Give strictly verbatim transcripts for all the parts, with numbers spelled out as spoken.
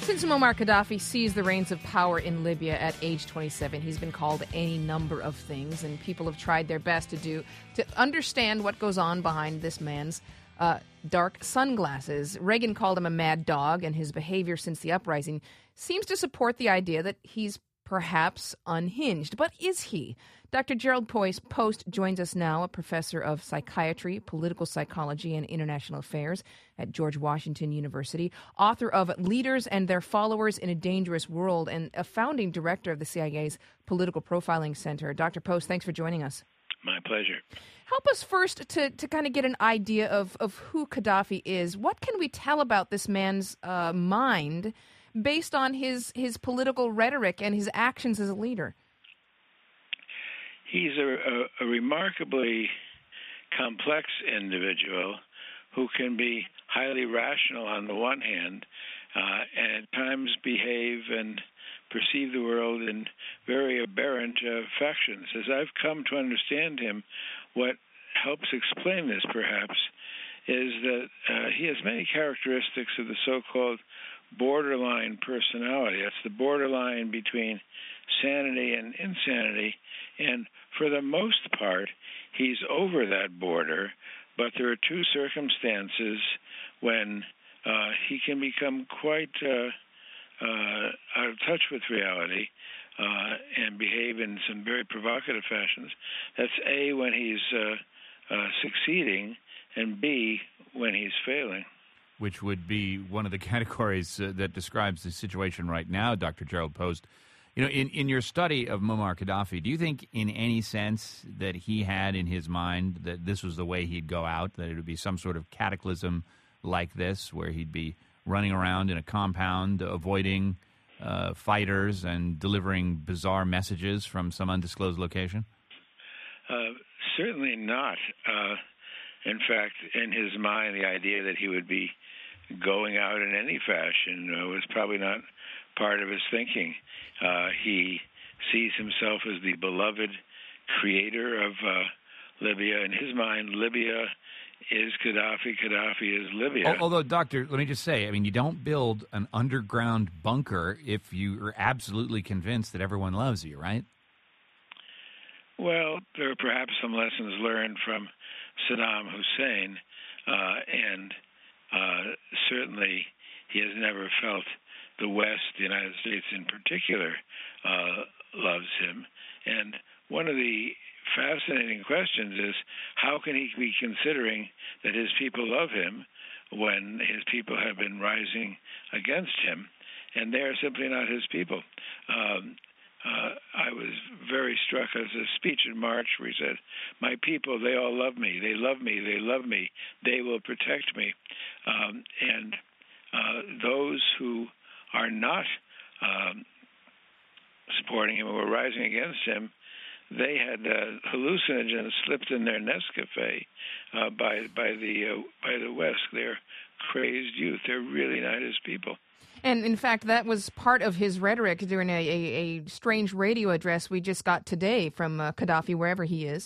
Since Muammar Gaddafi seized the reins of power in Libya at age twenty-seven, he's been called any number of things, and people have tried their best to do to understand what goes on behind this man's uh, dark sunglasses. Reagan called him a mad dog, and his behavior since the uprising seems to support the idea that he's perhaps unhinged. But is he? Doctor Gerald Post joins us now, a professor of psychiatry, political psychology, and international affairs at George Washington University, author of Leaders and Their Followers in a Dangerous World, and a founding director of the C I A's Political Profiling Center. Doctor Post, thanks for joining us. My pleasure. Help us first to, to kind of get an idea of, of who Gaddafi is. What can we tell about this man's uh, mind based on his, his political rhetoric and his actions as a leader? He's a, a, a remarkably complex individual who can be highly rational on the one hand uh, and at times behave and perceive the world in very aberrant uh, factions. As I've come to understand him, what helps explain this perhaps is that uh, he has many characteristics of the so-called borderline personality. That's the borderline between sanity and insanity, and for the most part, he's over that border, but there are two circumstances when uh, he can become quite uh, uh, out of touch with reality uh, and behave in some very provocative fashions. That's A, when he's uh, uh, succeeding, and B, when he's failing. Which would be one of the categories uh, that describes the situation right now, Doctor Gerald Post. You know, in, in your study of Muammar Gaddafi, do you think in any sense that he had in his mind that this was the way he'd go out, that it would be some sort of cataclysm like this, where he'd be running around in a compound, avoiding uh, fighters and delivering bizarre messages from some undisclosed location? Uh, certainly not. Uh, in fact, in his mind, the idea that he would be going out in any fashion uh, was probably not part of his thinking. Uh, he sees himself as the beloved creator of uh, Libya. In his mind, Libya is Gaddafi, Gaddafi is Libya. Although, Doctor, let me just say, I mean, you don't build an underground bunker if you are absolutely convinced that everyone loves you, right? Well, there are perhaps some lessons learned from Saddam Hussein, uh, and uh, certainly he has never felt the West, the United States in particular, uh, loves him. And one of the fascinating questions is, how can he be considering that his people love him when his people have been rising against him, and they are simply not his people? Um, uh, I was very struck as a speech in March where he said, "My people, they all love me. They love me. They love me. They will protect me." Um, and uh, those who are not um, supporting him or rising against him, they had uh, hallucinogens slipped in their Nescafe uh, by by the uh, by the West. They're crazed youth. They're really not his people. And in fact, that was part of his rhetoric during a, a, a strange radio address we just got today from uh, Gaddafi, wherever he is.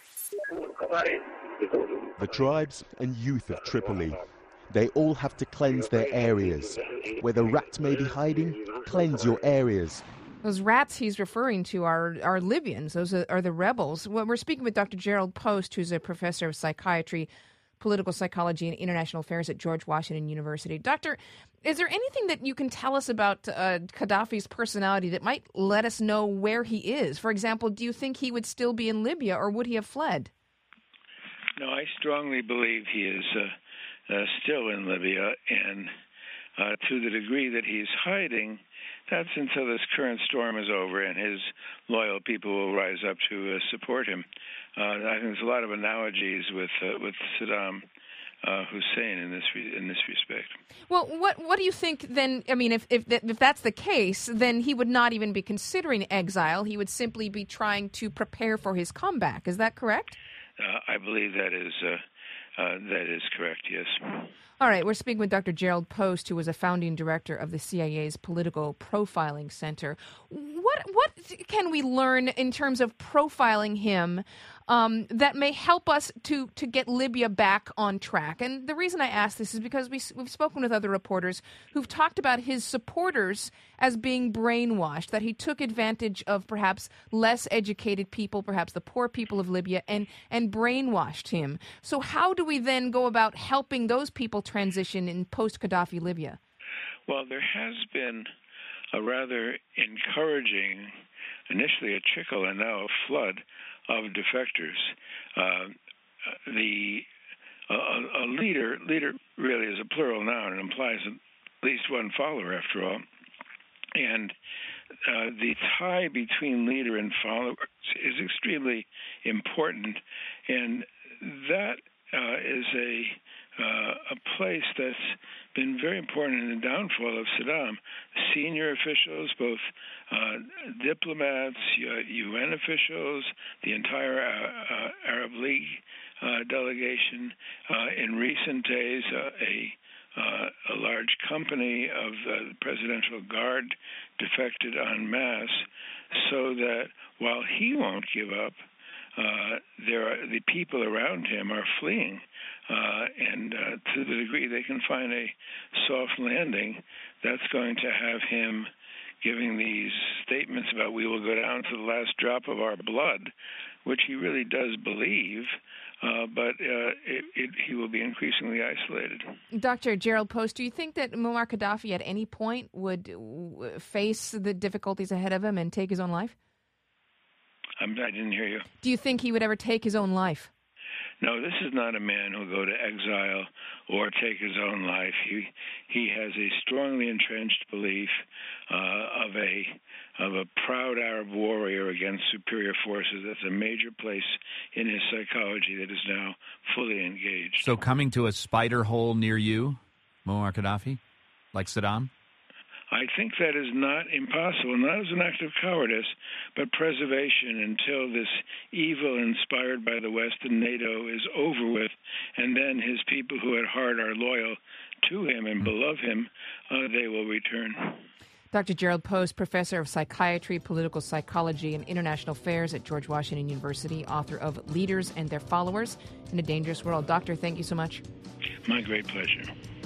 The tribes and youth of Tripoli, they all have to cleanse their areas. Where the rats may be hiding, cleanse your areas. Those rats he's referring to are, are Libyans. Those are, are the rebels. Well, we're speaking with Doctor Gerald Post, who's a professor of psychiatry, political psychology, and international affairs at George Washington University. Doctor, is there anything that you can tell us about uh, Gaddafi's personality that might let us know where he is? For example, do you think he would still be in Libya, or would he have fled? No, I strongly believe he is uh, uh, still in Libya, and uh, to the degree that he's hiding, that's until this current storm is over and his loyal people will rise up to uh, support him. Uh, I think there's a lot of analogies with uh, with Saddam uh, Hussein in this re- in this respect. Well, what what do you think then? I mean, if if that, if that's the case, then he would not even be considering exile. He would simply be trying to prepare for his comeback. Is that correct? Uh, I believe that is uh, uh, that is correct. Yes. All right, we're speaking with Doctor Gerald Post, who was a founding director of the C I A's Political Profiling Center. What what can we learn in terms of profiling him um, that may help us to, to get Libya back on track? And the reason I ask this is because we, we've spoken with other reporters who've talked about his supporters as being brainwashed, that he took advantage of perhaps less educated people, perhaps the poor people of Libya, and, and brainwashed him. So how do we then go about helping those people transition in post-Gaddafi Libya? Well, there has been a rather encouraging, initially a trickle and now a flood of defectors. Uh, the uh, a leader, leader really is a plural noun. It implies at least one follower, after all. And uh, the tie between leader and followers is extremely important, and that uh, is a uh, a place that's been very important in the downfall of Saddam. Senior officials, both uh, diplomats, uh, U N officials, the entire uh, uh, Arab League uh, delegation. Uh, in recent days, uh, a Uh, a large company of the Presidential Guard defected en masse, so that while he won't give up, uh, there are, the people around him are fleeing. Uh, and uh, to the degree they can find a soft landing, that's going to have him giving these statements about we will go down to the last drop of our blood, which he really does believe. Uh, but uh, it, it, he will be increasingly isolated. Doctor Gerald Post, do you think that Muammar Gaddafi at any point would w- face the difficulties ahead of him and take his own life? I'm, I didn't hear you. Do you think he would ever take his own life? No, this is not a man who'll go to exile or take his own life. He he has a strongly entrenched belief uh, of a of a proud Arab warrior against superior forces. That's a major place in his psychology that is now fully engaged. So coming to a spider hole near you, Muammar Gaddafi, like Saddam? I think that is not impossible, not as an act of cowardice, but preservation until this evil inspired by the West and NATO is over with, and then his people who at heart are loyal to him and beloved him, uh, they will return. Doctor Gerald Post, professor of psychiatry, political psychology, and international affairs at George Washington University, author of Leaders and Their Followers in a Dangerous World. Doctor, thank you so much. My great pleasure.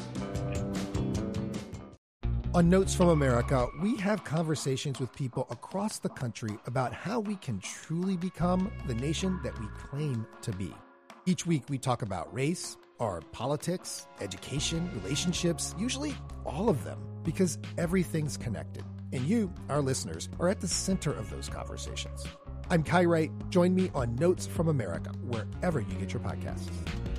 On Notes from America, we have conversations with people across the country about how we can truly become the nation that we claim to be. Each week, we talk about race, our politics, education, relationships, usually all of them, because everything's connected. And you, our listeners, are at the center of those conversations. I'm Kai Wright. Join me on Notes from America, wherever you get your podcasts.